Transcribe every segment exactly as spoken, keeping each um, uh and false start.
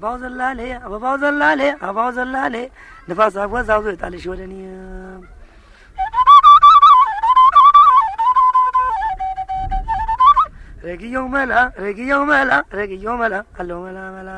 አበባው ዘላሌ አበባው ዘላሌ አበባው ዘላሌ ንፋስ አጓዛው ጣልሽ ወደኔ ረጊዮ መላ ረጊዮ መላ ረጊዮ መላ አሎ መላ መላ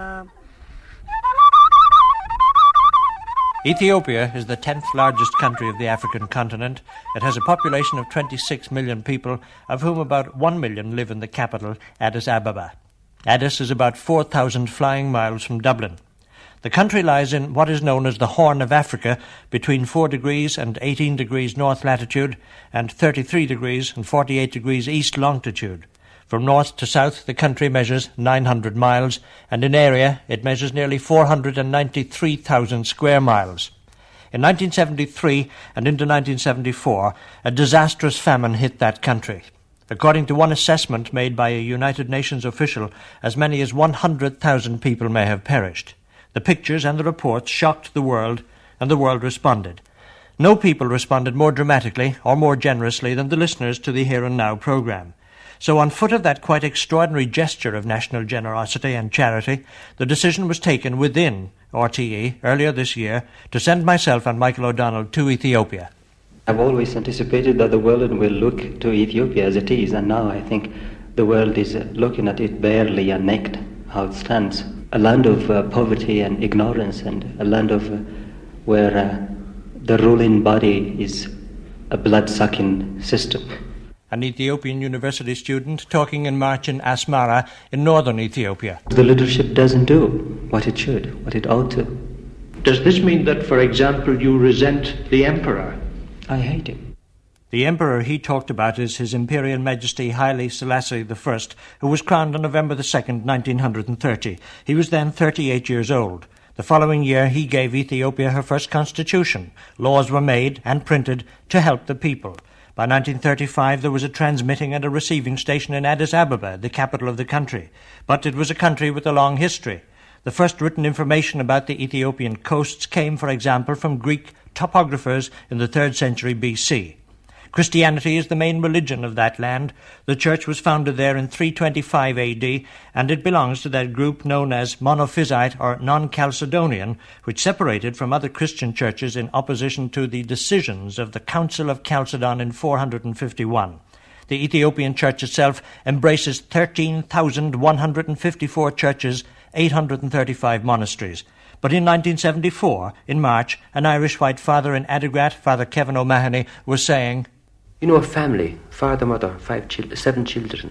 Ethiopia is the tenth largest country of the African continent. It has a population of twenty-six million people, of whom about one million live in the capital, Addis Ababa. Addis is about four thousand flying miles from Dublin. The country lies in what is known as the Horn of Africa, between four degrees and eighteen degrees north latitude and thirty-three degrees and forty-eight degrees east longitude. From north to south, the country measures nine hundred miles, and in area it measures nearly four hundred ninety-three thousand square miles. In nineteen seventy-three and into nineteen seventy-four, a disastrous famine hit that country. According to one assessment made by a United Nations official, as many as one hundred thousand people may have perished. The pictures and the reports shocked the world, and the world responded. No people responded more dramatically or more generously than the listeners to the Here and Now programme. So on foot of that quite extraordinary gesture of national generosity and charity, the decision was taken within R T E earlier this year to send myself and Michael O'Donnell to Ethiopia. I've always anticipated that the world will look to Ethiopia as it is, and now I think the world is looking at it barely and naked, how it stands. A land of uh, poverty and ignorance, and a land of uh, where uh, the ruling body is a blood-sucking system. An Ethiopian university student talking in March in Asmara in northern Ethiopia. The leadership doesn't do what it should, what it ought to. Does this mean that, for example, you resent the emperor? I hate him. The emperor he talked about is His Imperial Majesty Haile Selassie the First, who was crowned on November the second, nineteen thirty. He was then thirty-eight years old. The following year he gave Ethiopia her first constitution. Laws were made and printed to help the people. By nineteen thirty-five there was a transmitting and a receiving station in Addis Ababa, the capital of the country. But it was a country with a long history. The first written information about the Ethiopian coasts came, for example, from Greek topographers in the third century B C. Christianity is the main religion of that land. The church was founded there in three twenty-five A D, and it belongs to that group known as Monophysite or Non-Chalcedonian, which separated from other Christian churches in opposition to the decisions of the Council of Chalcedon in four hundred fifty-one. The Ethiopian church itself embraces thirteen thousand one hundred fifty-four churches, eight hundred thirty-five monasteries. But in nineteen seventy-four, in March, an Irish white father in Adigrat, Father Kevin O'Mahony, was saying, "You know, a family, father, mother, five children, seven children,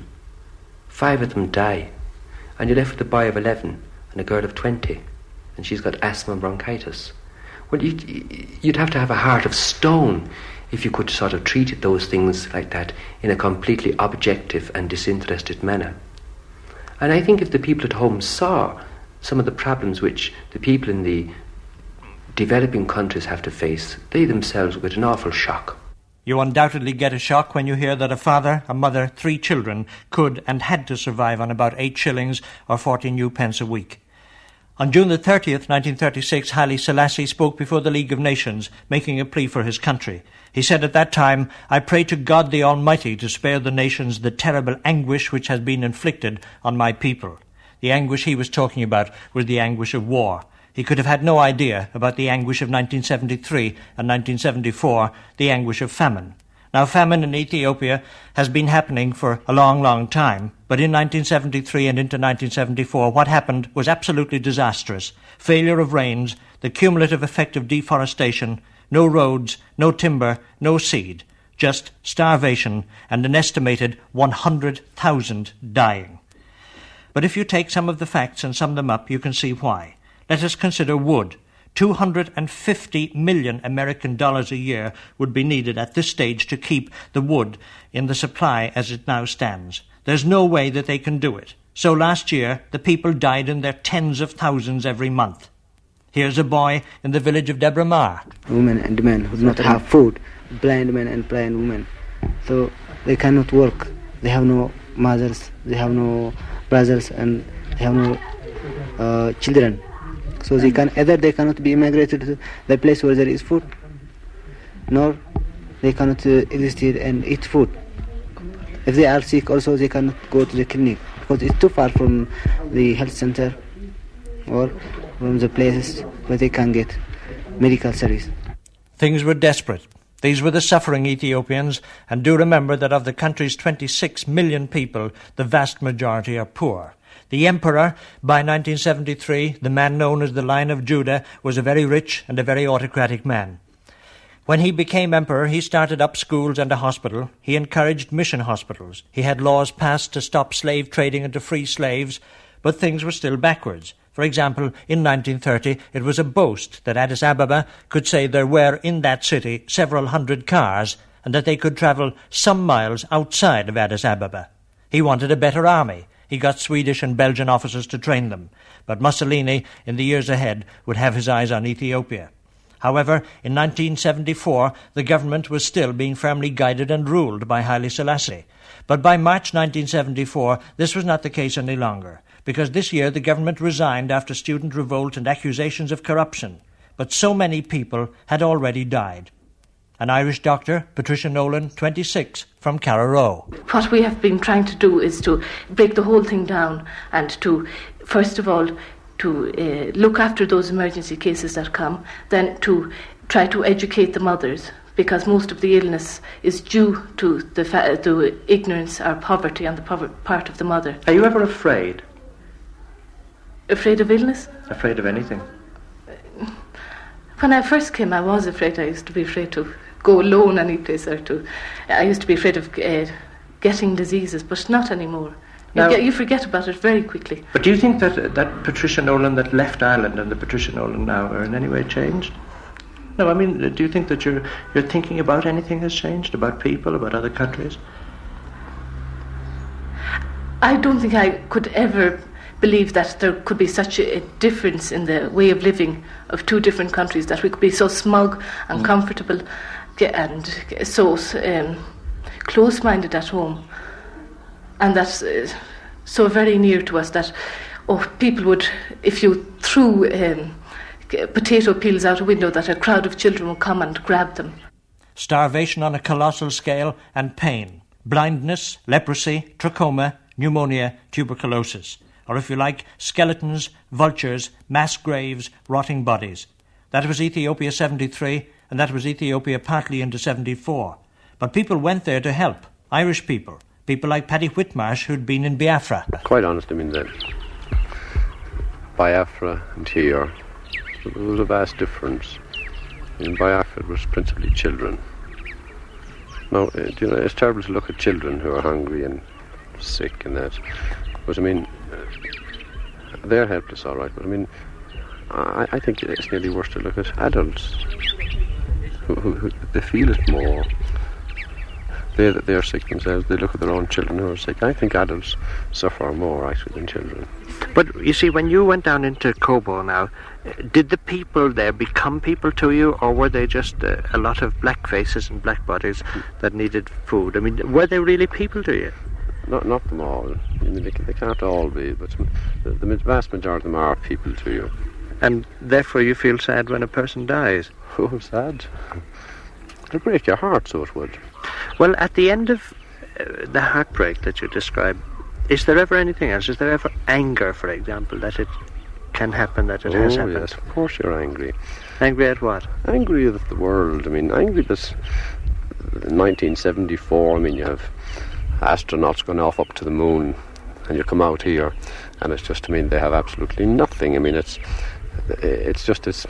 five of them die, and you're left with a boy of eleven and a girl of twenty, and she's got asthma and bronchitis. Well, you'd, you'd have to have a heart of stone if you could sort of treat those things like that in a completely objective and disinterested manner. And I think if the people at home saw some of the problems which the people in the developing countries have to face, they themselves would get an awful shock." You undoubtedly get a shock when you hear that a father, a mother, three children could and had to survive on about eight shillings or forty new pence a week. On June the thirtieth, nineteen thirty-six, Haile Selassie spoke before the League of Nations, making a plea for his country. He said at that time, "I pray to God the Almighty to spare the nations the terrible anguish which has been inflicted on my people." The anguish he was talking about was the anguish of war. He could have had no idea about the anguish of nineteen seventy-three and nineteen seventy-four, the anguish of famine. Now, famine in Ethiopia has been happening for a long, long time, but in nineteen seventy-three and into nineteen seventy-four, what happened was absolutely disastrous. Failure of rains, the cumulative effect of deforestation, no roads, no timber, no seed, just starvation and an estimated one hundred thousand dying. But if you take some of the facts and sum them up, you can see why. Let us consider wood. two hundred fifty million American dollars a year would be needed at this stage to keep the wood in the supply as it now stands. There's no way that they can do it. So last year, the people died in their tens of thousands every month. Here's a boy in the village of Deborah Mar. Women and men who do not have food, blind men and blind women. So they cannot work. They have no mothers, they have no brothers, and they have no uh, children. So they can either they cannot be immigrated to the place where there is food, nor they cannot uh, exist and eat food. If they are sick, also they cannot go to the clinic because it's too far from the health center. or from the places where they can get medical service. Things were desperate. These were the suffering Ethiopians, and do remember that of the country's twenty-six million people, the vast majority are poor. The emperor, by nineteen seventy-three, the man known as the Lion of Judah, was a very rich and a very autocratic man. When he became emperor, he started up schools and a hospital. He encouraged mission hospitals. He had laws passed to stop slave trading and to free slaves, but things were still backwards. For example, in nineteen thirty, it was a boast that Addis Ababa could say there were in that city several hundred cars and that they could travel some miles outside of Addis Ababa. He wanted a better army. He got Swedish and Belgian officers to train them. But Mussolini, in the years ahead, would have his eyes on Ethiopia. However, in nineteen seventy-four, the government was still being firmly guided and ruled by Haile Selassie. But by March nineteen seventy-four, this was not the case any longer, because this year the government resigned after student revolt and accusations of corruption. But so many people had already died. An Irish doctor, Patricia Nolan, twenty-six, from Carraroe. What we have been trying to do is to break the whole thing down and to, first of all, to uh, look after those emergency cases that come, then to try to educate the mothers, because most of the illness is due to the, fa- the ignorance or poverty on the po- part of the mother. Are you ever afraid? Afraid of illness? Afraid of anything? When I first came, I was afraid. I used to be afraid to go alone any place, or to. I used to be afraid of uh, getting diseases, but not anymore. You, Now, get, you forget about it very quickly. But do you think that that Patricia Nolan that left Ireland and the Patricia Nolan now are in any way changed? No, I mean, do you think that your your thinking about anything has changed, about people, about other countries? I don't think I could ever believe that there could be such a, a difference in the way of living of two different countries, that we could be so smug and mm. comfortable and so um, close-minded at home, and that's uh, so very near to us that oh, people would, if you threw um, potato peels out a window, that a crowd of children would come and grab them. Starvation on a colossal scale and pain, blindness, leprosy, trachoma, pneumonia, tuberculosis. Or if you like, skeletons, vultures, mass graves, rotting bodies. That was Ethiopia seventy-three, and that was Ethiopia partly into seventy-four. But people went there to help, Irish people, people like Paddy Whitmarsh who'd been in Biafra. Quite honest, I mean, the Biafra and here, there was a vast difference. In Biafra it was principally children. Now, you know, it's terrible to look at children who are hungry and sick and that. But I mean, they're helpless, all right. But I mean, I, I think it's nearly worse to look at adults who, who, who they feel it more. They they are sick themselves. They look at their own children who are sick. I think adults suffer more actually than children. But you see, when you went down into Kobo now, did the people there become people to you, or were they just uh, a lot of black faces and black bodies that needed food? I mean, were they really people to you? Not not them all. I mean, they, they can't all be, but the, the vast majority of them are people to you. And therefore you feel sad when a person dies? Oh, sad. It'll break your heart, so it would. Well, at the end of uh, the heartbreak that you describe, is there ever anything else? Is there ever anger, for example, that it can happen, that it oh, has happened? Yes, of course you're angry. Angry at what? Angry at the world. I mean, angry that in nineteen seventy-four, I mean, you have astronauts going off up to the moon, and you come out here, and it's just, I mean, they have absolutely nothing. I mean, it's it's just this.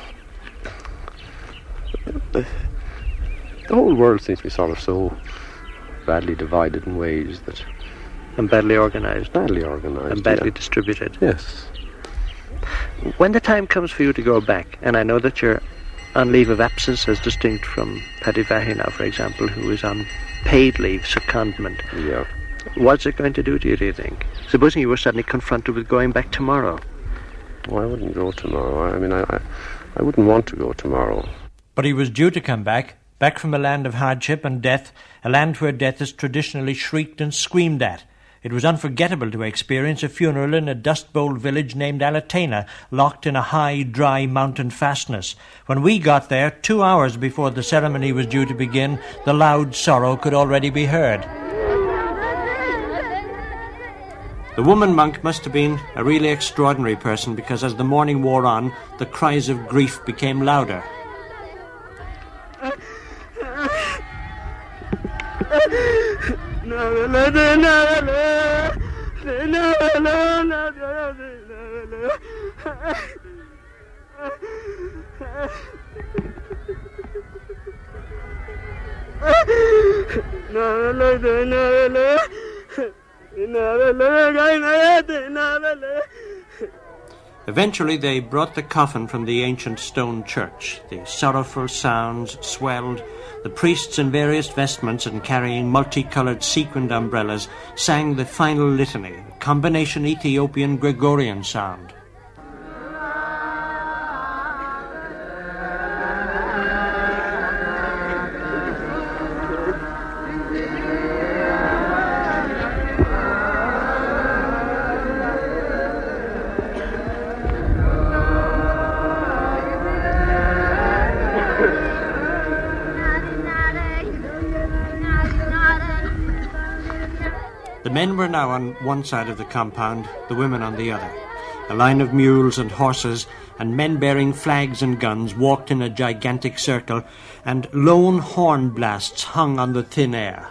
The, the whole world seems to be sort of so badly divided in ways that. And badly organised. Badly organised. And badly yeah. distributed. Yes. When the time comes for you to go back, and I know that you're on leave of absence as distinct from Paddy Vahy now, for example, who is on paid leave, secondment. Yeah. What's it going to do to you, do you think? Supposing you were suddenly confronted with going back tomorrow. Well, I wouldn't go tomorrow. I mean, I, I, I wouldn't want to go tomorrow. But he was due to come back, back from a land of hardship and death, a land where death is traditionally shrieked and screamed at. It was unforgettable to experience a funeral in a Dust Bowl village named Alatena, locked in a high, dry mountain fastness. When we got there, two hours before the ceremony was due to begin, the loud sorrow could already be heard. The woman monk must have been a really extraordinary person, because as the morning wore on, the cries of grief became louder. Eventually they brought the coffin from the ancient stone church. The sorrowful sounds swelled. The priests in various vestments and carrying multicoloured sequined umbrellas sang the final litany, a combination Ethiopian Gregorian sound. The men were now on one side of the compound, the women on the other. A line of mules and horses and men bearing flags and guns walked in a gigantic circle, and lone horn blasts hung on the thin air.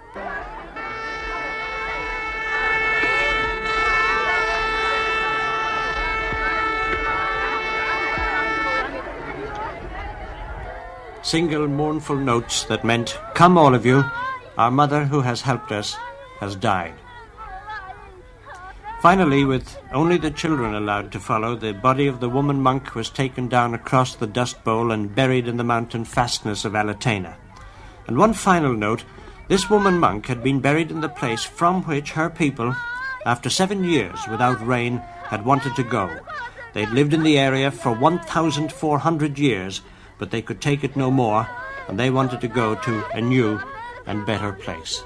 Single mournful notes that meant, "Come all of you, our mother who has helped us has died." Finally, with only the children allowed to follow, the body of the woman monk was taken down across the dust bowl and buried in the mountain fastness of Alitena. And one final note, this woman monk had been buried in the place from which her people, after seven years without rain, had wanted to go. They'd lived in the area for one thousand four hundred years, but they could take it no more, and they wanted to go to a new and better place.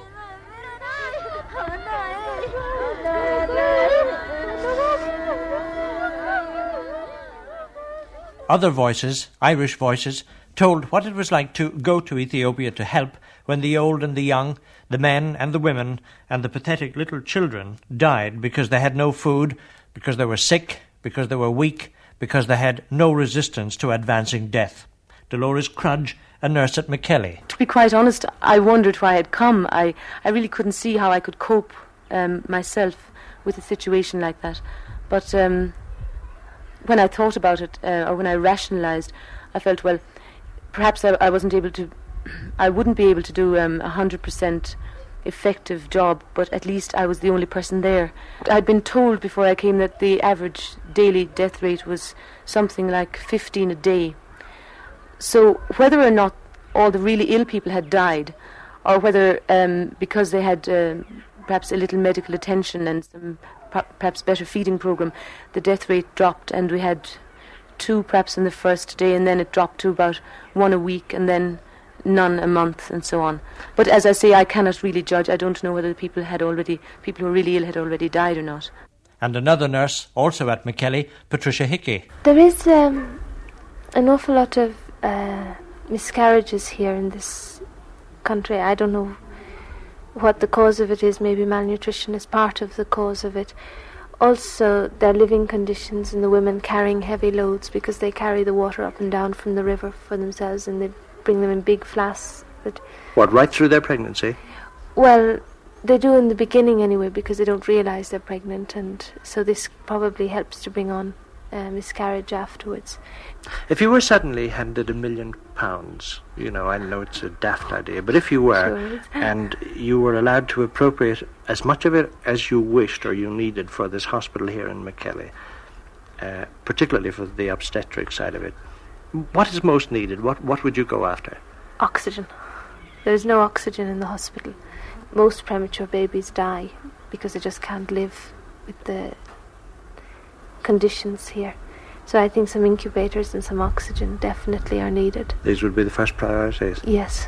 Other voices, Irish voices, told what it was like to go to Ethiopia to help when the old and the young, the men and the women, and the pathetic little children died because they had no food, because they were sick, because they were weak, because they had no resistance to advancing death. Dolores Crudge, a nurse at Mikkeli. To be quite honest, I wondered why I'd come. I, I really couldn't see how I could cope um, myself with a situation like that. But um, when I thought about it, uh, or when I rationalised, I felt, well, perhaps I, I wasn't able to, I wouldn't be able to do um, a hundred percent effective job, but at least I was the only person there. I'd been told before I came that the average daily death rate was something like fifteen a day. So whether or not all the really ill people had died, or whether um, because they had uh, perhaps a little medical attention and some perhaps better feeding program, the death rate dropped, and we had two perhaps in the first day, and then it dropped to about one a week, and then none a month, and so on. But as I say, I cannot really judge. I don't know whether the people had already, people who were really ill had already died or not. And another nurse, also at Mikkeli, Patricia Hickey. There is um, an awful lot of uh, miscarriages here in this country. I don't know what the cause of it is. Maybe malnutrition is part of the cause of it. Also, their living conditions and the women carrying heavy loads, because they carry the water up and down from the river for themselves, and they bring them in big flasks. That What, right through their pregnancy? Well, they do in the beginning anyway, because they don't realise they're pregnant, and so this probably helps to bring on uh, miscarriage afterwards. If you were suddenly handed a million pounds, you know, I know it's a daft idea, but if you were, Sure. and you were allowed to appropriate as much of it as you wished or you needed for this hospital here in Mikkeli, uh, particularly for the obstetric side of it, what is most needed? What what would you go after? Oxygen. There's no oxygen in the hospital. Most premature babies die because they just can't live with the conditions here. So I think some incubators and some oxygen definitely are needed. These would be the first priorities. Yes.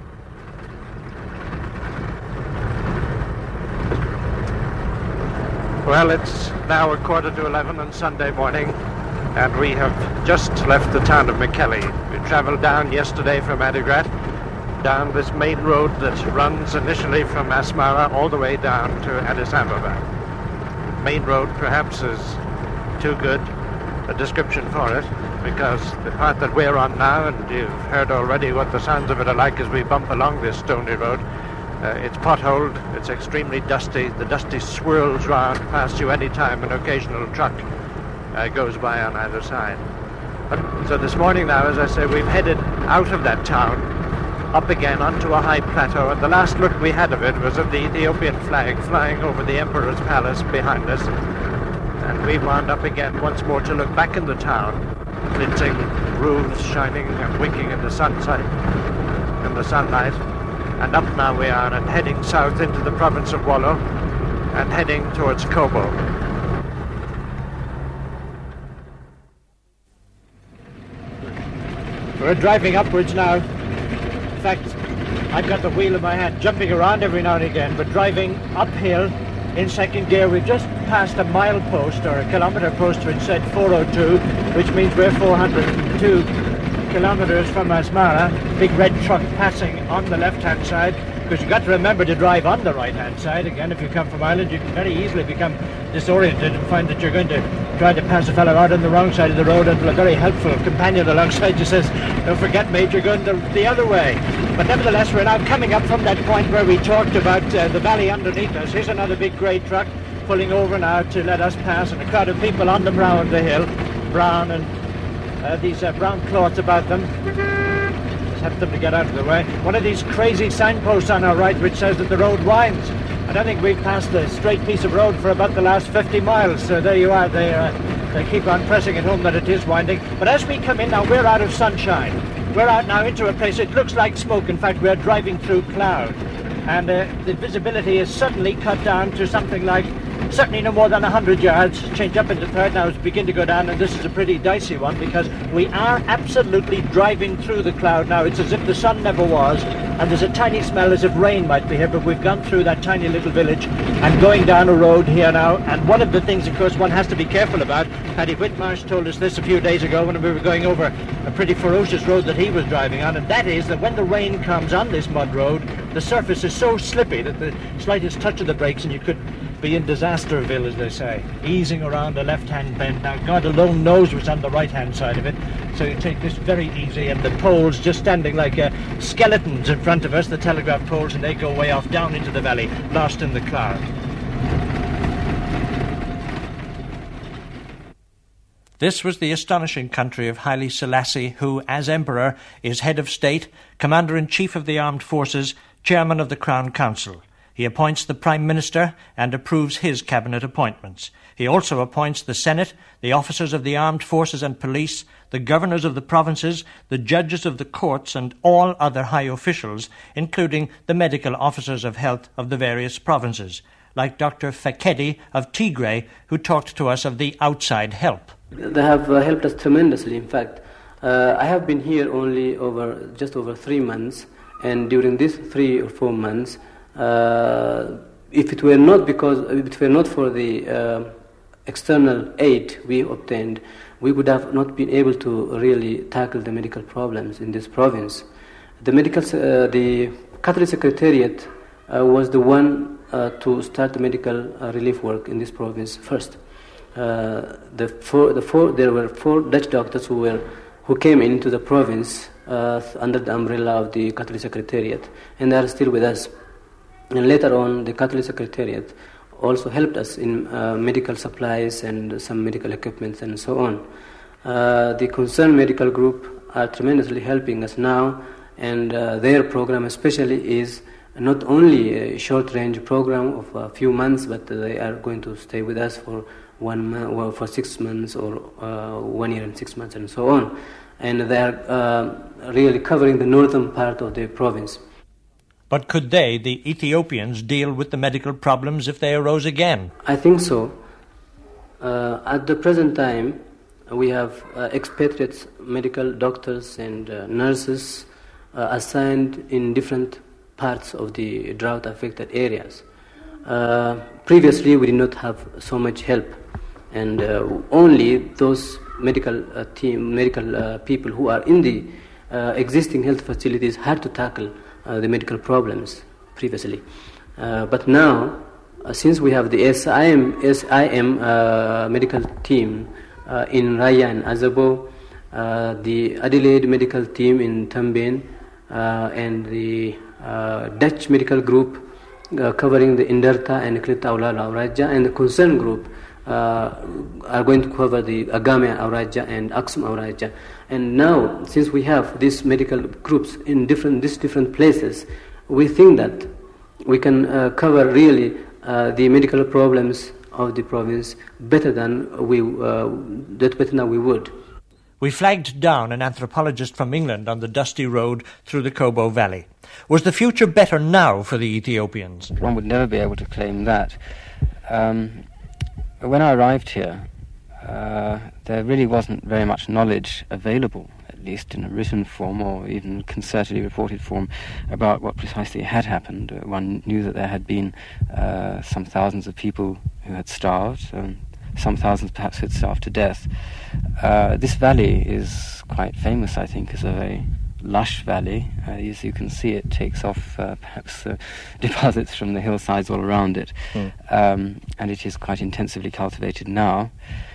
Well, it's now a quarter to eleven on Sunday morning, and we have just left the town of Mikkeli. We travelled down yesterday from Adigrat, down this main road that runs initially from Asmara all the way down to Addis Ababa. main road perhaps is too good a description for it, because the part that we're on now, and you've heard already what the sounds of it are like as we bump along this stony road, uh, it's potholed, it's extremely dusty, the dusty swirls round past you any time an occasional truck uh, goes by on either side. But, so this morning now, as I say, we've headed out of that town, up again onto a high plateau, and the last look we had of it was of the Ethiopian flag flying over the Emperor's palace behind us. And we wound up again once more to look back in the town, glinting roofs shining and winking in the sunset, in the sunlight. And up now we are, and heading south into the province of Wollo, and heading towards Kobo. We're driving upwards now. In fact, I've got the wheel in my hand, jumping around every now and again, but driving uphill in second gear. We've just passed a mile post, or a kilometre post, which said four oh two, which means we're four hundred two kilometres from Asmara. Big red truck passing on the left-hand side, because you've got to remember to drive on the right-hand side. Again, if you come from Ireland, you can very easily become disoriented and find that you're going to try to pass a fellow out on the wrong side of the road, until a very helpful companion alongside you says, "Don't forget, mate, you're going the, the other way." But nevertheless, we're now coming up from that point where we talked about uh, the valley underneath us. Here's another big grey truck pulling over now to let us pass, and a crowd of people on them round the hill, brown, and uh, these uh, brown cloths about them. Just have them to get out of the way. One of these crazy signposts on our right which says that the road winds. I don't think we've passed a straight piece of road for about the last fifty miles, so there you are. They, uh, they keep on pressing it home that it is winding. But as we come in now, we're out of sunshine. We're out now into a place, it looks like smoke. In fact, we're driving through cloud. And uh, the visibility is suddenly cut down to something like, certainly no more than one hundred yards. Change up into third now, begin to go down, and this is a pretty dicey one, because we are absolutely driving through the cloud now. It's as if the sun never was, and there's a tiny smell as if rain might be here, but we've gone through that tiny little village and going down a road here now. And one of the things, of course, one has to be careful about, Paddy Whitmarsh told us this a few days ago when we were going over a pretty ferocious road that he was driving on, and that is that when the rain comes on this mud road, the surface is so slippy that the slightest touch of the brakes and you could be in Disasterville, as they say, easing around a left-hand bend. Now, God alone knows what's on the right-hand side of it, so you take this very easy, and the poles just standing like uh, skeletons in front of us, the telegraph poles, and they go way off down into the valley, lost in the cloud. This was the astonishing country of Haile Selassie, who, as Emperor, is head of state, Commander-in-Chief of the Armed Forces, Chairman of the Crown Council. He appoints the Prime Minister and approves his cabinet appointments. He also appoints the Senate, the officers of the armed forces and police, the governors of the provinces, the judges of the courts, and all other high officials, including the medical officers of health of the various provinces, like Doctor Fekedi of Tigray, who talked to us of the outside help. They have uh, helped us tremendously. In fact, uh, I have been here only over just over three months, and during these three or four months, Uh, if it were not because if it were not for the uh, external aid we obtained, we would have not been able to really tackle the medical problems in this province. The medical, uh, the Catholic Secretariat uh, was the one uh, to start the medical uh, relief work in this province first. Uh, the four, the four, there were four Dutch doctors who were who came into the province uh, under the umbrella of the Catholic Secretariat, and they are still with us. And later on, the Catholic Secretariat also helped us in uh, medical supplies and some medical equipment and so on. Uh, the concerned medical group are tremendously helping us now, and uh, their program especially is not only a short-range program of a few months, but they are going to stay with us for one month, well, for six months or uh, one year and six months and so on. And they are uh, really covering the northern part of the province. But could they, the Ethiopians, deal with the medical problems if they arose again? I think so. Uh, at the present time, we have uh, expatriate medical doctors and uh, nurses uh, assigned in different parts of the drought-affected areas. Uh, previously, we did not have so much help, and uh, only those medical uh, team, medical uh, people who are in the uh, existing health facilities had to tackle Uh, the medical problems previously. Uh, but now, uh, since we have the S I M, S I M uh, medical team uh, in Raya and Azabo, uh, the Adelaide medical team in Tambin, uh, and the uh, Dutch medical group uh, covering the Indarta and Klita Aulala Auraja, and the concern group uh, are going to cover the Agame Auraja and Aksum Auraja. And now, since we have these medical groups in different these different places, we think that we can uh, cover really uh, the medical problems of the province better than we uh, that better than we would. We flagged down an anthropologist from England on the dusty road through the Kobo Valley. Was the future better now for the Ethiopians? One would never be able to claim that. Um, when I arrived here, uh, there really wasn't very much knowledge available, at least in a written form or even concertedly reported form, about what precisely had happened. Uh, one knew that there had been uh, some thousands of people who had starved, um, some thousands perhaps who had starved to death. Uh, this valley is quite famous, I think, as a very lush valley. Uh, as you can see, it takes off uh, perhaps uh, deposits from the hillsides all around it, mm. um, and it is quite intensively cultivated now.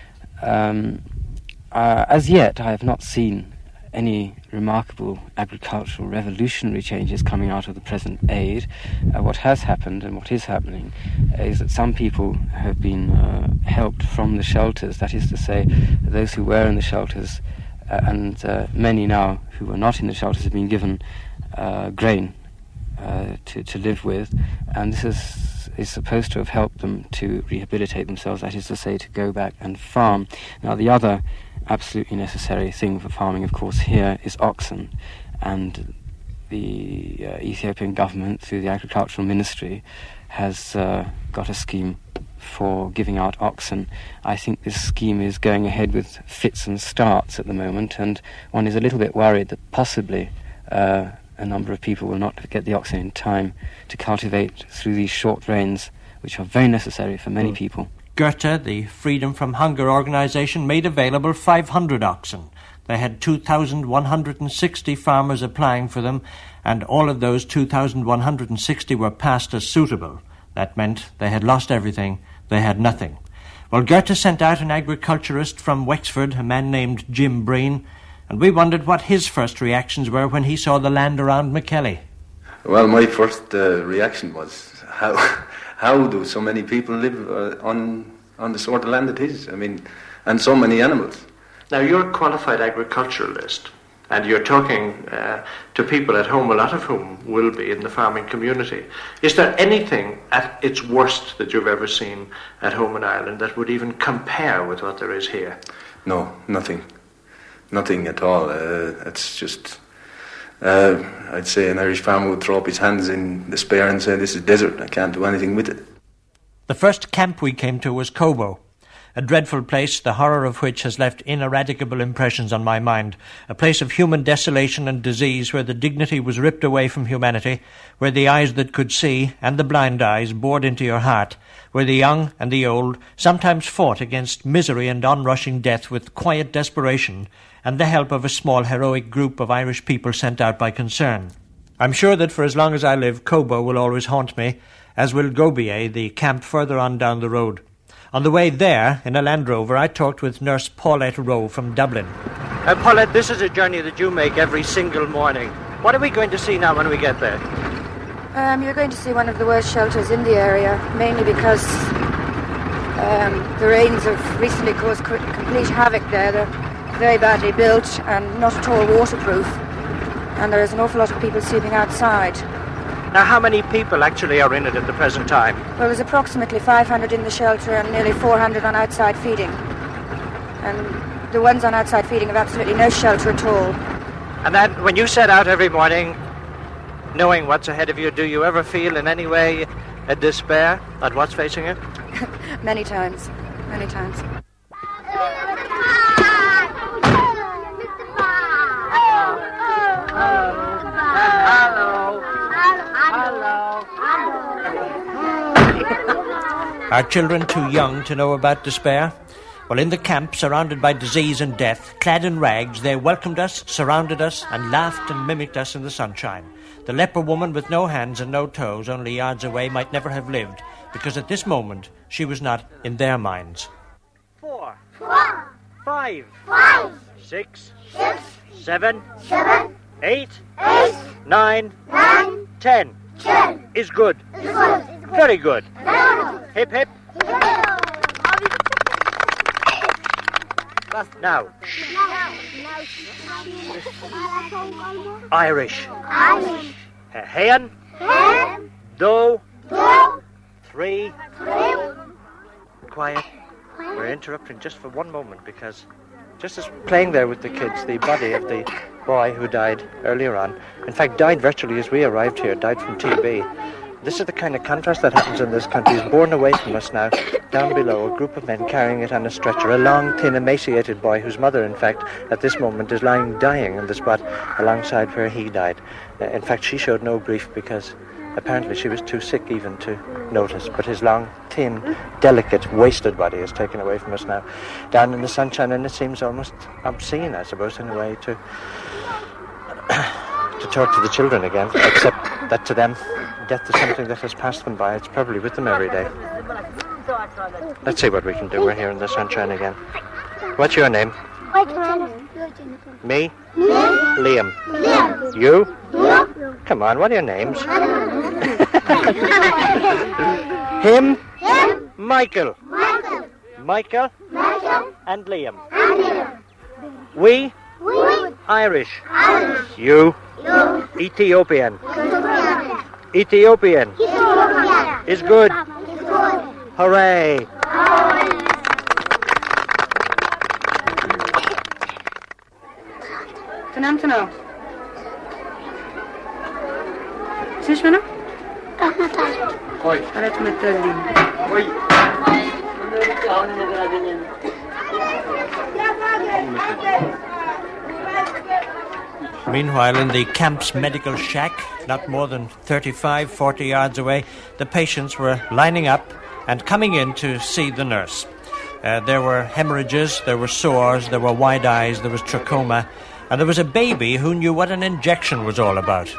Um, uh, as yet, I have not seen any remarkable agricultural revolutionary changes coming out of the present aid. Uh, what has happened and what is happening is that some people have been uh, helped from the shelters, that is to say, those who were in the shelters uh, and uh, many now who were not in the shelters have been given uh, grain uh, to, to live with, and this is, is supposed to have helped them to rehabilitate themselves, that is to say, to go back and farm. Now, the other absolutely necessary thing for farming, of course, here is oxen, and the uh, Ethiopian government, through the Agricultural Ministry, has uh, got a scheme for giving out oxen. I think this scheme is going ahead with fits and starts at the moment, and one is a little bit worried that possibly uh, a number of people will not get the oxen in time to cultivate through these short rains, which are very necessary for many mm. people. Goethe, the Freedom from Hunger organisation, made available five hundred oxen. They had two thousand one hundred sixty farmers applying for them, and all of those two thousand one hundred sixty were passed as suitable. That meant they had lost everything, they had nothing. Well, Goethe sent out an agriculturist from Wexford, a man named Jim Breen, and we wondered what his first reactions were when he saw the land around Mikkeli. Well, my first uh, reaction was, how how do so many people live uh, on on the sort of land it is? I mean, and so many animals. Now, you're a qualified agriculturalist, and you're talking uh, to people at home, a lot of whom will be in the farming community. Is there anything at its worst that you've ever seen at home in Ireland that would even compare with what there is here? No, nothing. Nothing at all. Uh, it's just... Uh, I'd say an Irish farmer would throw up his hands in despair and say, this is desert, I can't do anything with it. The first camp we came to was Kobo, a dreadful place, the horror of which has left ineradicable impressions on my mind, a place of human desolation and disease where the dignity was ripped away from humanity, where the eyes that could see, and the blind eyes, bored into your heart, where the young and the old sometimes fought against misery and onrushing death with quiet desperation, and the help of a small heroic group of Irish people sent out by Concern. I'm sure that for as long as I live, Kobo will always haunt me, as will Gobie, the camp further on down the road. On the way there, in a Land Rover, I talked with Nurse Paulette Rowe from Dublin. Uh, Paulette, this is a journey that you make every single morning. What are we going to see now when we get there? Um, you're going to see one of the worst shelters in the area, mainly because um, the rains have recently caused c- complete havoc there. They're very badly built and not at all waterproof, and there is an awful lot of people sleeping outside. Now, how many people actually are in it at the present time? Well, there's approximately five hundred in the shelter and nearly four hundred on outside feeding. And the ones on outside feeding have absolutely no shelter at all. And then, when you set out every morning, knowing what's ahead of you, do you ever feel in any way a despair at what's facing you? Many times. Many times. Are children too young to know about despair? Well, in the camp, surrounded by disease and death, clad in rags, they welcomed us, surrounded us, and laughed and mimicked us in the sunshine. The leper woman with no hands and no toes, only yards away, might never have lived, because at this moment she was not in their minds. Four. Four. Five. Five. Six. Six. Seven. Seven. Eight. Eight. Nine. Nine. Ten. Ten. Is good. Is good. Very good. Very good. Hip hip. Now. Irish. Irish. Uh, hen. Hen. Do. Do. Three. Three. Quiet. We're interrupting just for one moment because just as playing there with the kids, the body of the boy who died earlier on, in fact died virtually as we arrived here, died from T B. This is the kind of contrast that happens in this country. He's borne away from us now. Down below, a group of men carrying it on a stretcher. A long, thin, emaciated boy whose mother, in fact, at this moment is lying dying on the spot alongside where he died. Uh, in fact, she showed no grief because apparently she was too sick even to notice. But his long, thin, delicate, wasted body is taken away from us now. Down in the sunshine, and it seems almost obscene, I suppose, in a way, to... to talk to the children again, except that to them, death is something that has passed them by. It's probably with them every day. Let's see what we can do. We're here in the sunshine again. What's your name? Me? Liam. Liam. You? You. Come on, what are your names? Him? Him. Michael. Michael. Michael? Michael. And Liam. And Liam. We? We. Irish. Irish. You? You. Ethiopian. Ethiopian. Ethiopian. Ethiopian. Is good. Is good. Hooray. تنام شيش منو؟ Oi. أنا تمثلين. Oi. Meanwhile, in the camp's medical shack, not more than thirty-five, forty yards away, the patients were lining up and coming in to see the nurse. Uh, there were hemorrhages, there were sores, there were wide eyes, there was trachoma, and there was a baby who knew what an injection was all about.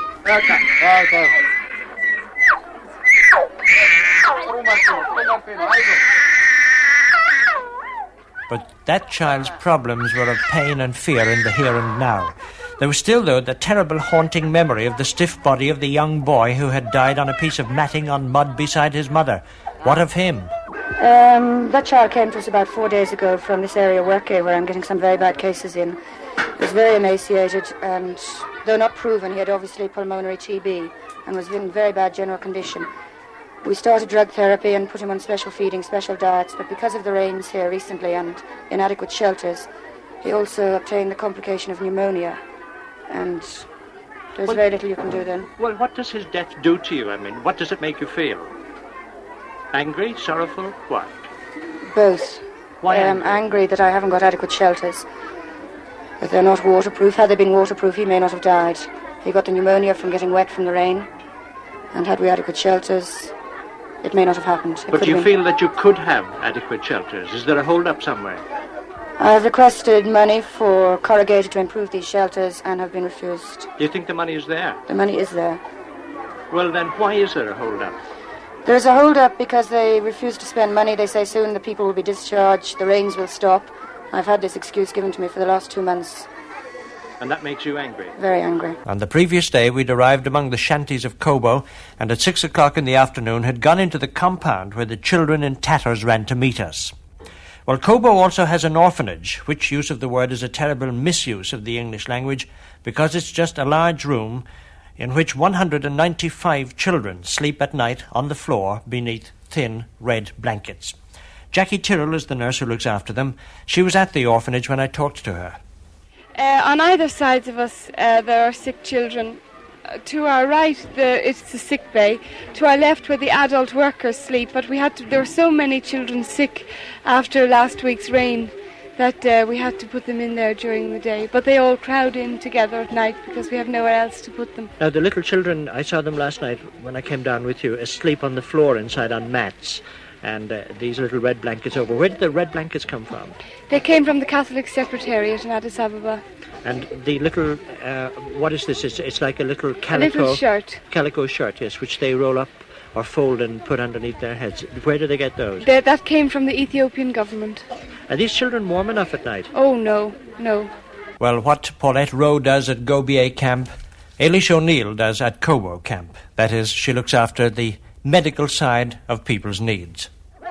But that child's problems were of pain and fear in the here and now. There was still, though, the terrible haunting memory of the stiff body of the young boy who had died on a piece of matting on mud beside his mother. What of him? Um, that child came to us about four days ago from this area, Workay, where I'm getting some very bad cases in. He was very emaciated and, though not proven, he had obviously pulmonary T B and was in very bad general condition. We started drug therapy and put him on special feeding, special diets, but because of the rains here recently and inadequate shelters, he also obtained the complication of pneumonia, and there's Well- very little you can do then. Well, what does his death do to you? I mean, what does it make you feel? Angry? Sorrowful? What? Both. Why I'm angry? angry that I haven't got adequate shelters, that they're not waterproof. Had they been waterproof, he may not have died. He got the pneumonia from getting wet from the rain, and had we adequate shelters, it may not have happened. It But could do you have been. feel that you could have adequate shelters? Is there a hold-up somewhere? I've requested money for corrugated to improve these shelters and have been refused. Do you think the money is there? The money is there. Well, then why is there a hold-up? There's a hold-up because they refuse to spend money. They say soon the people will be discharged, the rains will stop. I've had this excuse given to me for the last two months. And that makes you angry? Very angry. On the previous day, we'd arrived among the shanties of Cobo, and at six o'clock in the afternoon had gone into the compound where the children in tatters ran to meet us. Well, Cobo also has an orphanage, which use of the word is a terrible misuse of the English language, because it's just a large room in which one hundred ninety-five children sleep at night on the floor beneath thin red blankets. Jackie Tyrrell is the nurse who looks after them. She was at the orphanage when I talked to her. Uh, on either sides of us, uh, there are sick children. Uh, to our right, the, it's the sick bay. To our left, where the adult workers sleep. But we had to, there were so many children sick after last week's rain that uh, we had to put them in there during the day. But they all crowd in together at night because we have nowhere else to put them. Now, the little children, I saw them last night when I came down with you, asleep on the floor inside on mats. and uh, these little red blankets over. Where did the red blankets come from? They came from the Catholic Secretariat in Addis Ababa. And the little, uh, what is this? It's, it's like a little calico... A little shirt. Calico shirt, yes, which they roll up or fold and put underneath their heads. Where do they get those? They, that came from the Ethiopian government. Are these children warm enough at night? Oh, no, no. Well, what Paulette Rowe does at Gobier Camp, Eilish O'Neill does at Cobo Camp. That is, she looks after the medical side of people's needs.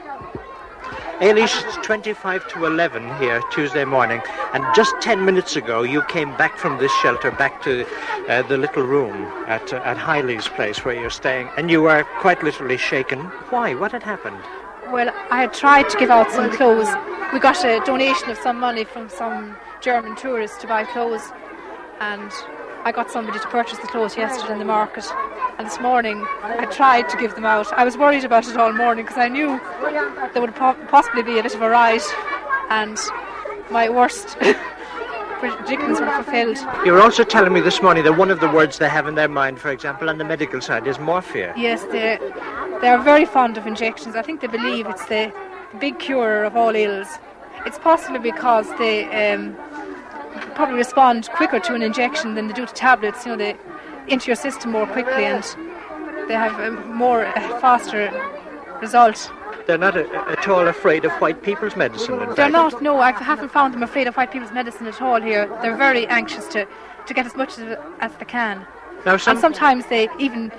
Eilish, it's twenty-five to eleven here Tuesday morning, and just ten minutes ago you came back from this shelter back to uh, the little room at, uh, at Hiley's place where you're staying, and you were quite literally shaken. Why? What had happened? Well, I had tried to give out some clothes. We got a donation of some money from some German tourists to buy clothes, and I got somebody to purchase the clothes yesterday in the market, and this morning I tried to give them out. I was worried about it all morning because I knew there would po- possibly be a bit of a riot, and my worst predictions were fulfilled. You were also telling me this morning that one of the words they have in their mind, for example, on the medical side, is morphia. Yes, they they are very fond of injections. I think they believe it's the big cure of all ills. It's possibly because they um, probably respond quicker to an injection than they do to tablets. You know, they into your system more quickly, and they have a more a faster result. They're not a, at all afraid of white people's medicine, in They're fact. not, no, I haven't found them afraid of white people's medicine at all here. They're very anxious to, to get as much of it as they can. Now, some... And sometimes they even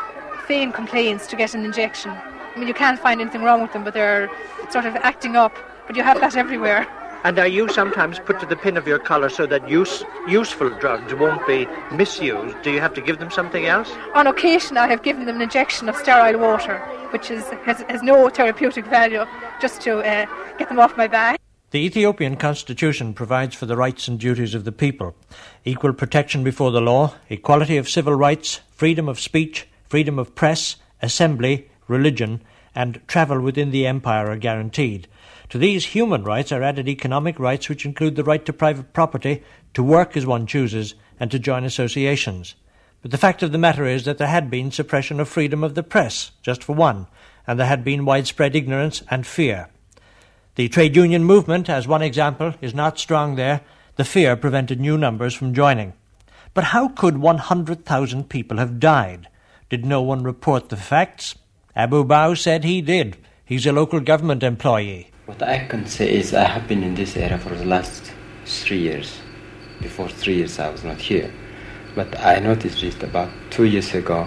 feign complaints to get an injection. I mean, you can't find anything wrong with them, but they're sort of acting up. But you have that everywhere. And are you sometimes put to the pin of your collar so that use, useful drugs won't be misused? Do you have to give them something else? On occasion, I have given them an injection of sterile water, which is, has, has no therapeutic value, just to uh, get them off my back. The Ethiopian constitution provides for the rights and duties of the people: equal protection before the law, equality of civil rights, freedom of speech, freedom of press, assembly, religion, and travel within the empire are guaranteed. To these human rights are added economic rights, which include the right to private property, to work as one chooses, and to join associations. But the fact of the matter is that there had been suppression of freedom of the press, just for one, and there had been widespread ignorance and fear. The trade union movement, as one example, is not strong there. The fear prevented new numbers from joining. But how could one hundred thousand people have died? Did no one report the facts? Abu Bao said he did. He's a local government employee. What I can say is I have been in this area for the last three years. Before three years I was not here. But I noticed it about two years ago.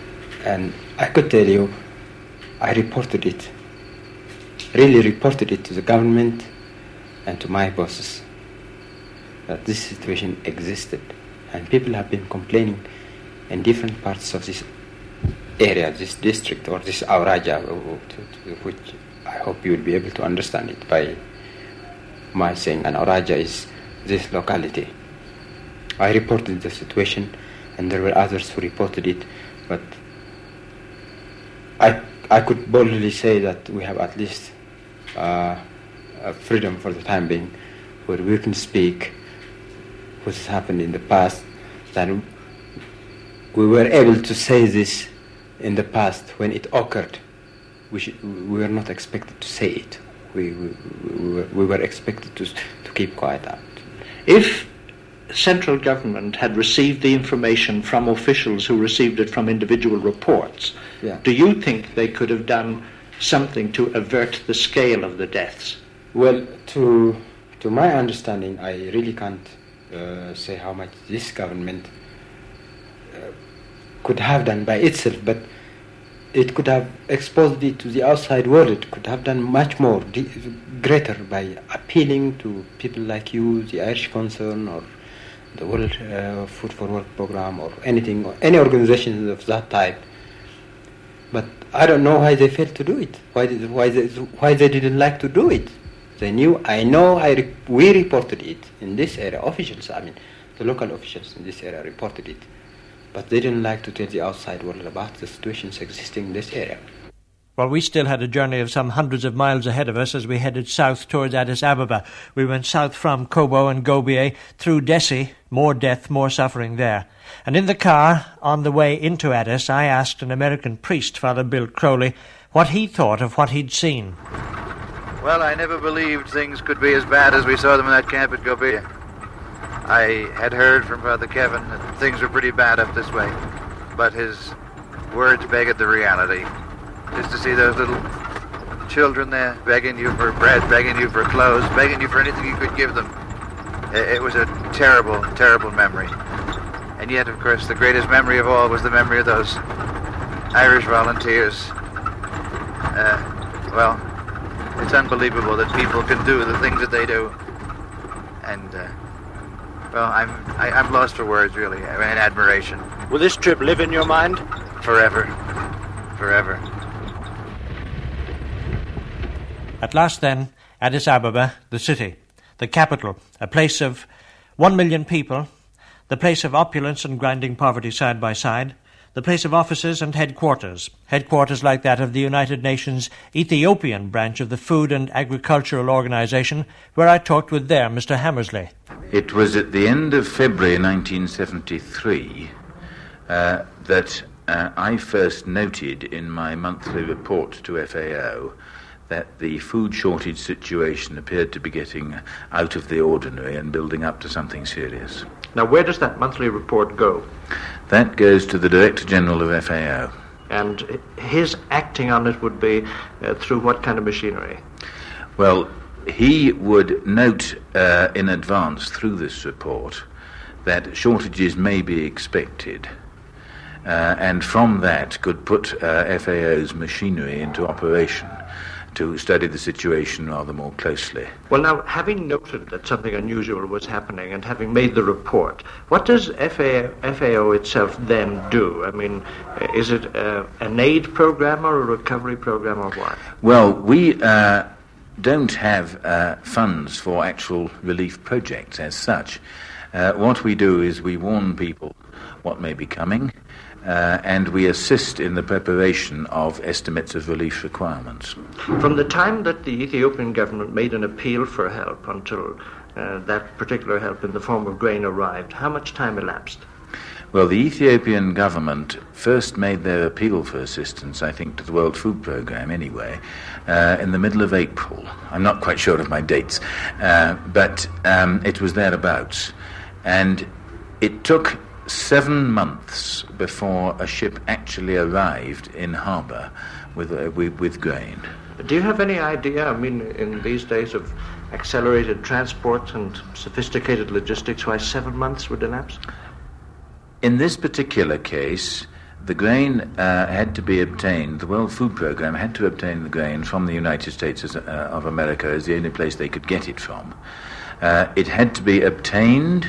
And I could tell you, I reported it. Really reported it to the government and to my bosses. That this situation existed. And people have been complaining in different parts of this area, this district, or this Auraja, which I hope you will be able to understand it by my saying an Auraja is this locality. I reported the situation, and there were others who reported it, but I I could boldly say that we have at least uh, a freedom for the time being, where we can speak what has happened in the past, that we were able to say this in the past when it occurred. We, should, we were not expected to say it. We, we, we, were, we were expected to, to keep quiet out. If central government had received the information from officials who received it from individual reports, yeah. do you think they could have done something to avert the scale of the deaths? Well, to, to my understanding, I really can't uh, say how much this government uh, could have done by itself, but it could have exposed it to the outside world. It could have done much more, de- greater, by appealing to people like you, the Irish Concern, or the World uh, Food for Work Program, or anything, or any organizations of that type. But I don't know why they failed to do it. Why did, why they, why they didn't like to do it? They knew. I know. I re- we reported it in this area. Officials, I mean, the local officials in this area reported it. But they didn't like to tell the outside world about the situations existing in this area. Well, we still had a journey of some hundreds of miles ahead of us as we headed south towards Addis Ababa. We went south from Kobo and Gobie, through Dessie, more death, more suffering there. And in the car, on the way into Addis, I asked an American priest, Father Bill Crowley, what he thought of what he'd seen. Well, I never believed things could be as bad as we saw them in that camp at Gobie. I had heard from Father Kevin that things were pretty bad up this way, but his words begged the reality. Just to see those little children there begging you for bread, begging you for clothes, begging you for anything you could give them. It was a terrible, terrible memory. And yet, of course, the greatest memory of all was the memory of those Irish volunteers. Uh, well, it's unbelievable that people can do the things that they do. And, uh, well, I'm I, I'm lost for words, really, in admiration. Will this trip live in your mind? Forever. Forever. At last, then, Addis Ababa, the city, the capital, a place of one million people, the place of opulence and grinding poverty side by side, the place of offices and headquarters, headquarters like that of the United Nations Ethiopian branch of the Food and Agricultural Organization, where I talked with their Mister Hammersley. It was at the end of February nineteen seventy-three uh, that uh, I first noted in my monthly report to F A O that the food shortage situation appeared to be getting out of the ordinary and building up to something serious. Now, where does that monthly report go? That goes to the Director General of F A O. And his acting on it would be uh, through what kind of machinery? Well, he would note uh, in advance through this report that shortages may be expected, uh, and from that could put uh, F A O's machinery into operation to study the situation rather more closely. Well, now, having noted that something unusual was happening and having made the report, what does F A O itself then do? I mean, is it uh, an aid program or a recovery program or what? Well, we uh, don't have uh, funds for actual relief projects as such. Uh, what we do is we warn people what may be coming, Uh, and we assist in the preparation of estimates of relief requirements. From the time that the Ethiopian government made an appeal for help until uh, that particular help in the form of grain arrived, how much time elapsed? Well, the Ethiopian government first made their appeal for assistance, I think, to the World Food Programme anyway, uh, in the middle of April. I'm not quite sure of my dates, uh, but um, it was thereabouts. And it took seven months before a ship actually arrived in harbour with, uh, with with grain. Do you have any idea, I mean, in these days of accelerated transport and sophisticated logistics, why seven months would elapse? In this particular case, the grain uh, had to be obtained, the World Food Programme had to obtain the grain from the United States as, uh, of America as the only place they could get it from. Uh, it had to be obtained,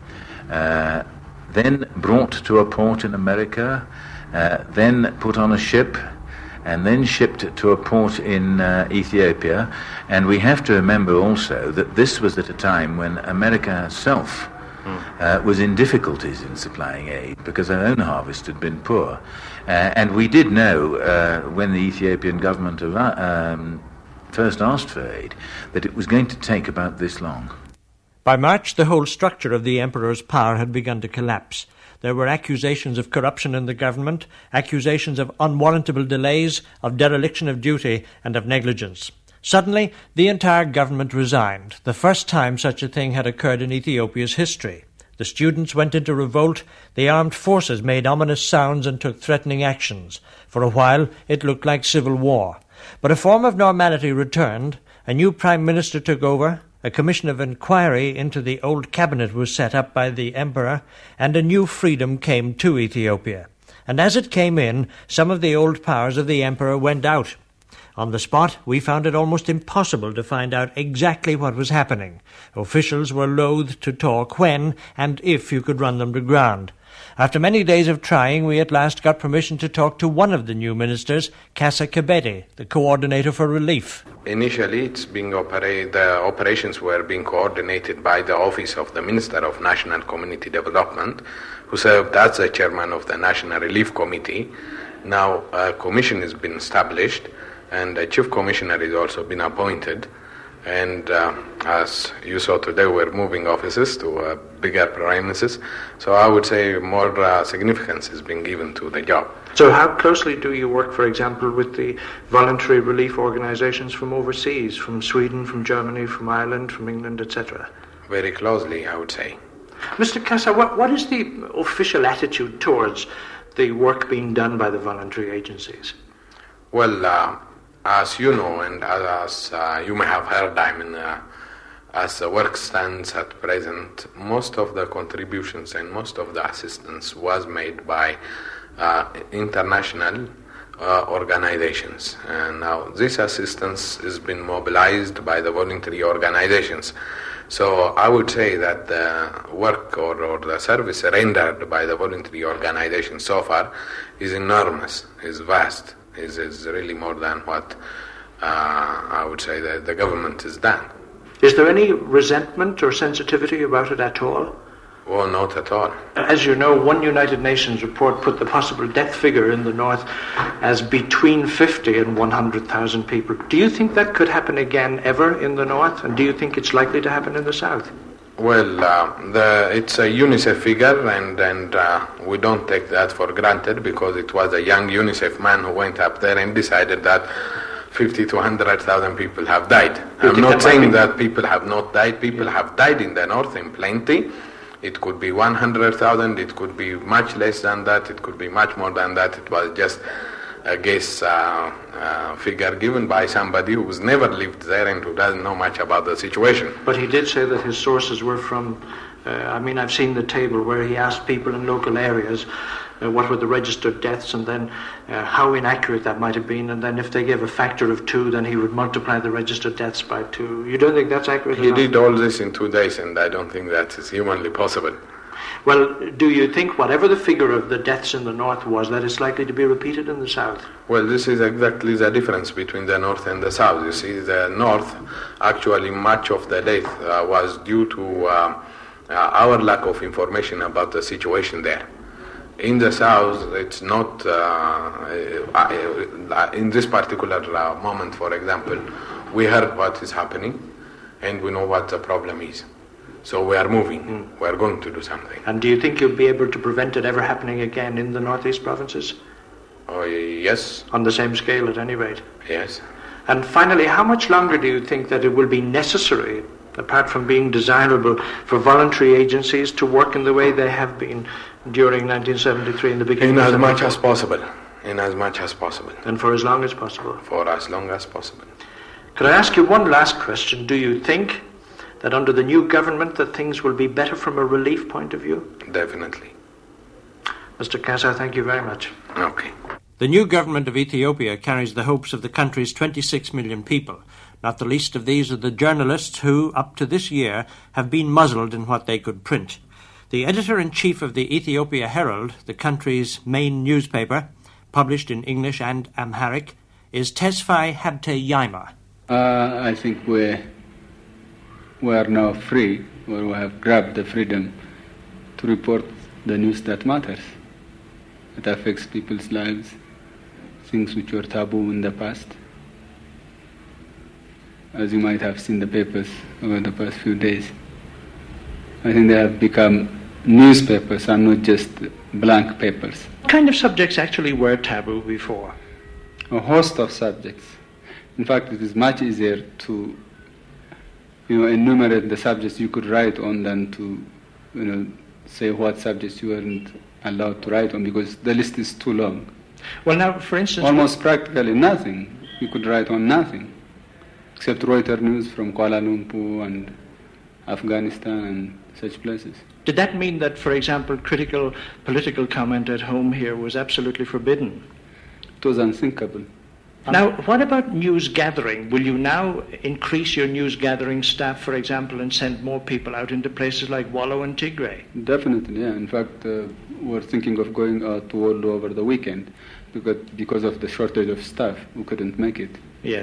uh, then brought to a port in America, uh, then put on a ship, and then shipped to a port in uh, Ethiopia. And we have to remember also that this was at a time when America herself mm. uh, was in difficulties in supplying aid because her own harvest had been poor. Uh, and we did know uh, when the Ethiopian government um, first asked for aid that it was going to take about this long. By March, the whole structure of the emperor's power had begun to collapse. There were accusations of corruption in the government, accusations of unwarrantable delays, of dereliction of duty, and of negligence. Suddenly, the entire government resigned, the first time such a thing had occurred in Ethiopia's history. The students went into revolt, the armed forces made ominous sounds and took threatening actions. For a while, it looked like civil war. But a form of normality returned, a new prime minister took over, a commission of inquiry into the old cabinet was set up by the emperor, and a new freedom came to Ethiopia. And as it came in, some of the old powers of the emperor went out. On the spot, we found it almost impossible to find out exactly what was happening. Officials were loath to talk when and if you could run them to ground. After many days of trying, we at last got permission to talk to one of the new ministers, Kassa Kebede, the coordinator for relief. Initially, it's being opera- the operations were being coordinated by the Office of the Minister of National Community Development, who served as the chairman of the National Relief Committee, Now a commission has been established, and a chief commissioner has also been appointed. And uh, as you saw today, we're moving offices to uh, bigger premises. So I would say more uh, significance is being given to the job. So how closely do you work, for example, with the voluntary relief organizations from overseas, from Sweden, from Germany, from Ireland, from England, et cetera? Very closely, I would say. Mister Casa, what, what is the official attitude towards the work being done by the voluntary agencies? Well, uh, as you know, and as uh, you may have heard, I mean, uh, as the work stands at present, most of the contributions and most of the assistance was made by uh, international uh, organizations. And now this assistance has been mobilized by the voluntary organizations. So I would say that the work or, or the service rendered by the voluntary organization so far is enormous, is vast, is, is really more than what uh, I would say that the government has done. Is there any resentment or sensitivity about it at all? Well, not at all. As you know, one United Nations report put the possible death figure in the north as between fifty and one hundred thousand people. Do you think that could happen again ever in the north? And do you think it's likely to happen in the south? Well, uh, the, it's a UNICEF figure, and, and uh, we don't take that for granted, because it was a young UNICEF man who went up there and decided that fifty to one hundred thousand people have died. I'm not saying that people have not died. People have died in the north in plenty. It could be one hundred thousand, it could be much less than that, it could be much more than that. It was just a guess uh, uh, figure given by somebody who's never lived there and who doesn't know much about the situation. But he did say that his sources were from, uh, I mean, I've seen the table where he asked people in local areas uh, what were the registered deaths, and then uh, how inaccurate that might have been, and then if they gave a factor of two, then he would multiply the registered deaths by two. You don't think that's accurate He enough? did all this in two days, and I don't think that is humanly possible. Well, do you think whatever the figure of the deaths in the north was, that it's likely to be repeated in the south? Well, this is exactly the difference between the north and the south. You see, the north, actually much of the death uh, was due to uh, uh, our lack of information about the situation there. In the south, it's not, uh, uh, in this particular uh, moment, for example, we heard what is happening and we know what the problem is. So we are moving, mm. we are going to do something. And do you think you'll be able to prevent it ever happening again in the northeast provinces? Oh, yes. On the same scale, at any rate? Yes. And finally, how much longer do you think that it will be necessary, apart from being desirable, for voluntary agencies to work in the way they have been during nineteen seventy-three and the beginning in of as much seventy-four? as possible. In as much as possible. And for as long as possible? For as long as possible. Could I ask you one last question? Do you think that under the new government that things will be better from a relief point of view? Definitely. Mister Casa, thank you very much. Okay. The new government of Ethiopia carries the hopes of the country's twenty-six million people. Not the least of these are the journalists who, up to this year, have been muzzled in what they could print. The editor-in-chief of the Ethiopia Herald, the country's main newspaper, published in English and Amharic, is Tesfaye Habte-Yaima. Uh, I think we we are now free, or we have grabbed the freedom to report the news that matters. It affects people's lives, things which were taboo in the past. As you might have seen the papers over the past few days, I think they have become newspapers and not just blank papers. What kind of subjects actually were taboo before? A host of subjects. In fact, it is much easier to, you know, enumerate the subjects you could write on than to, you know, say what subjects you weren't allowed to write on, because the list is too long. Well, now, for instance, almost practically nothing. You could write on nothing, except Reuters news from Kuala Lumpur and Afghanistan and such places. Did that mean that, for example, critical political comment at home here was absolutely forbidden? It was unthinkable. Now, what about news gathering? Will you now increase your news gathering staff, for example, and send more people out into places like Wallo and Tigray? Definitely, yeah. In fact, uh, we're thinking of going out to Wallo over the weekend because, because of the shortage of staff. We couldn't make it. Yes.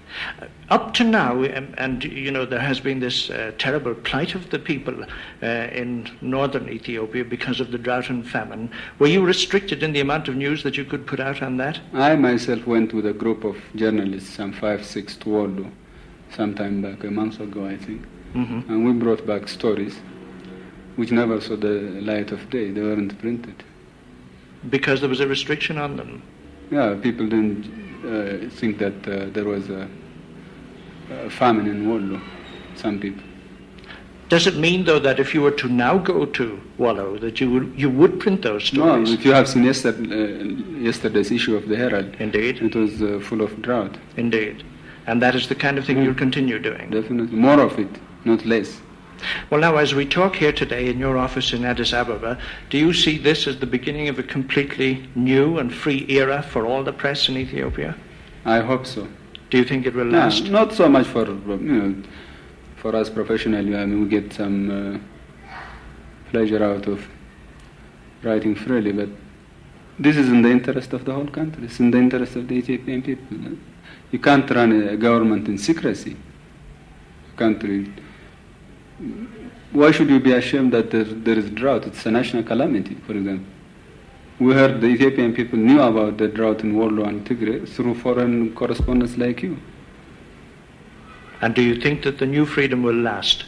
Uh, up to now, um, and you know, there has been this uh, terrible plight of the people uh, in northern Ethiopia because of the drought and famine. Were you restricted in the amount of news that you could put out on that? I myself went with a group of journalists, some five, six, to Wallo, sometime back, a month ago, I think. Mm-hmm. And we brought back stories which never saw the light of day. They weren't printed. Because there was a restriction on them? Yeah, people didn't uh, think that uh, there was a, a famine in Wallo, some people. Does it mean, though, that if you were to now go to Wallo, that you would, you would print those stories? No, if you have seen yesterday, uh, yesterday's issue of the Herald, indeed, it was uh, full of drought. Indeed. And that is the kind of thing mm. you'll continue doing? Definitely. More of it, not less. Well, now, as we talk here today in your office in Addis Ababa, do you see this as the beginning of a completely new and free era for all the press in Ethiopia? I hope so. Do you think it will no, last? Not so much for, you know, for us professionally. I mean, we get some uh, pleasure out of writing freely, but this is in the interest of the whole country. It's in the interest of the Ethiopian people. You can't run a government in secrecy. Country. Why should you be ashamed that there, there is drought? It's a national calamity, for example. We heard the Ethiopian people knew about the drought in Wallo and Tigray through foreign correspondents like you. And do you think that the new freedom will last?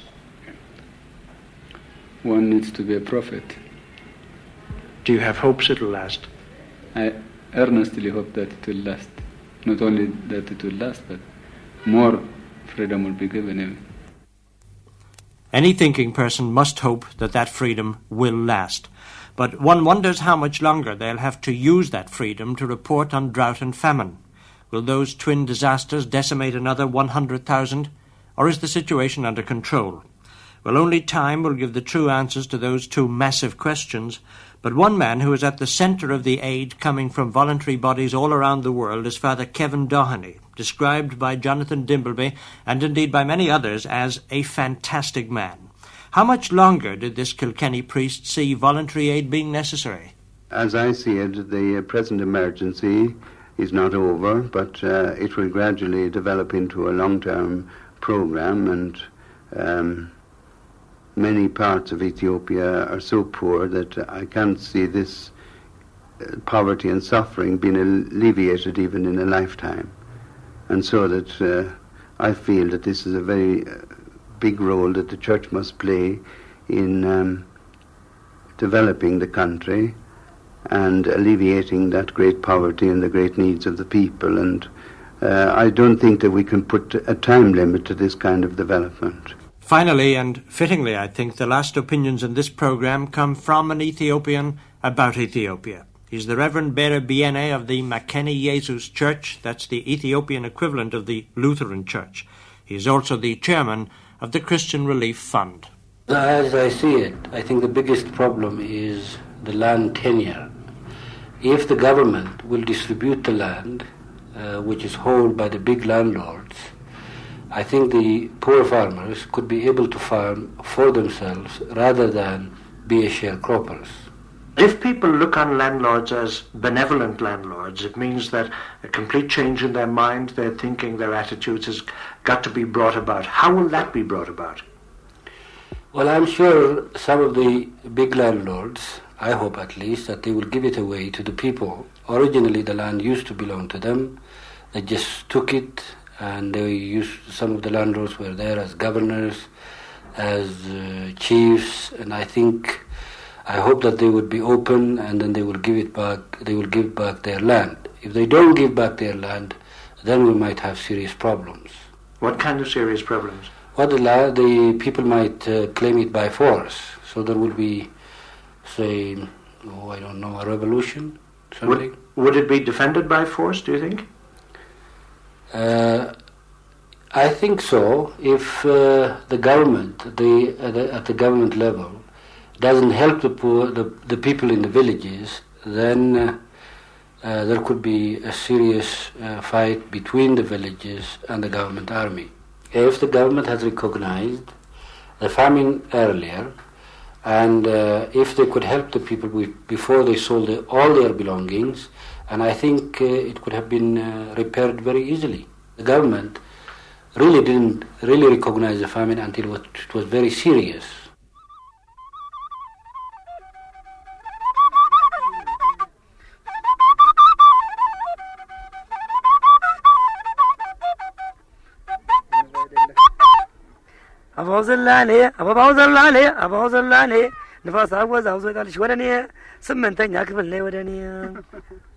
One needs to be a prophet. Do you have hopes it will last? I earnestly hope that it will last. Not only that it will last, but more freedom will be given him. Any thinking person must hope that that freedom will last. But one wonders how much longer they'll have to use that freedom to report on drought and famine. Will those twin disasters decimate another one hundred thousand? Or is the situation under control? Well, only time will give the true answers to those two massive questions. But one man who is at the centre of the aid coming from voluntary bodies all around the world is Father Kevin Doheny, described by Jonathan Dimbleby, and indeed by many others, as a fantastic man. How much longer did this Kilkenny priest see voluntary aid being necessary? As I see it, the present emergency is not over, but uh, it will gradually develop into a long-term program, and um, many parts of Ethiopia are so poor that I can't see this uh, poverty and suffering being alleviated even in a lifetime. And so that uh, I feel that this is a very uh, big role that the church must play in um, developing the country and alleviating that great poverty and the great needs of the people. And uh, I don't think that we can put a time limit to this kind of development. Finally, and fittingly, I think, the last opinions in this program come from an Ethiopian about Ethiopia. He's the Reverend Bere Biene of the Makeni Jesus Church. That's the Ethiopian equivalent of the Lutheran Church. He's also the chairman of the Christian Relief Fund. As I see it, I think the biggest problem is the land tenure. If the government will distribute the land, uh, which is held by the big landlords, I think the poor farmers could be able to farm for themselves rather than be sharecroppers. If people look on landlords as benevolent landlords, it means that a complete change in their mind, their thinking, their attitudes has got to be brought about. How will that be brought about? Well, I'm sure some of the big landlords, I hope at least, that they will give it away to the people. Originally the land used to belong to them. They just took it, and they used, some of the landlords were there as governors, as uh, chiefs, and I think I hope that they would be open, and then they will give it back. They will give back their land. If they don't give back their land, then we might have serious problems. What kind of serious problems? Well, the, la- the people might uh, claim it by force. So there will be, say, oh, I don't know, a revolution, something. Would, would it be defended by force, do you think? Uh, I think so. If uh, the government, the, uh, the at the government level, doesn't help the poor, the, the people in the villages, then uh, uh, there could be a serious uh, fight between the villages and the government army. If the government has recognized the famine earlier, and uh, if they could help the people with, before they sold the, all their belongings, and I think uh, it could have been uh, repaired very easily. The government really didn't really recognize the famine until it was very serious. أبوزلاني أبو بوزلاني أبوزلاني نفاس أبوز أبوز قال شو ودني سمنتين ياكل لي ودني